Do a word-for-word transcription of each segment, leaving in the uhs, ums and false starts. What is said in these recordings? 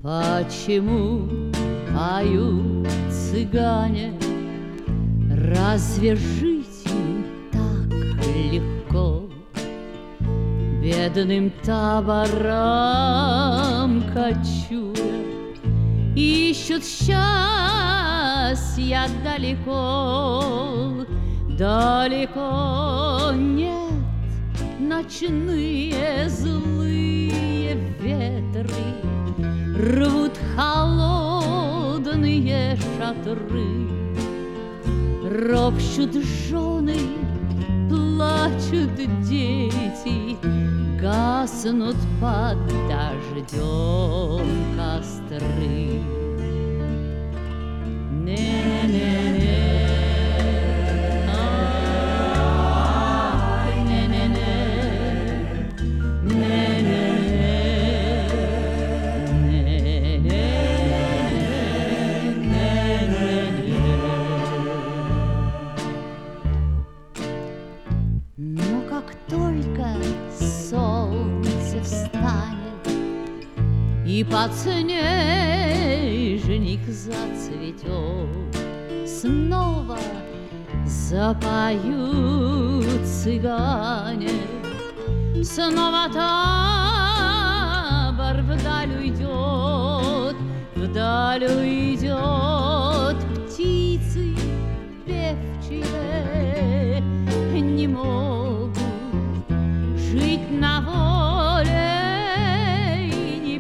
Почему поют цыгане? Разве жить им так легко? Бедным табором кочуя, ищут счастья далеко. Далеко нет, ночные злые ветры рвут холодные шатры. Ропщут жены, плачут дети, гаснут под дождем костры. Не-не-не. Но как только солнце встанет и подснежник зацветет, снова запоют цыгане, снова табор вдаль уйдет, вдаль уйдет. Птицы певчие не могут жить на воле и не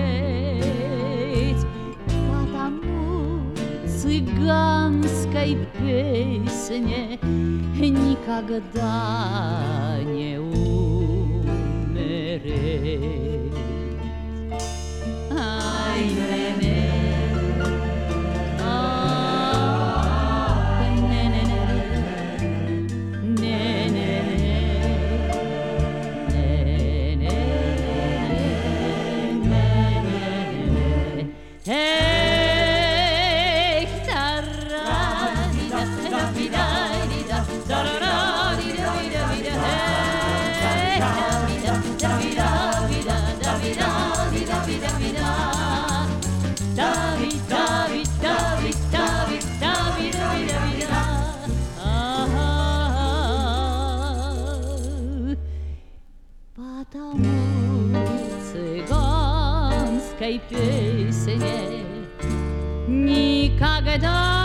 петь, потому цыганской песне никогда не умереть. Ай-не-не. Потому цыганской песне никогда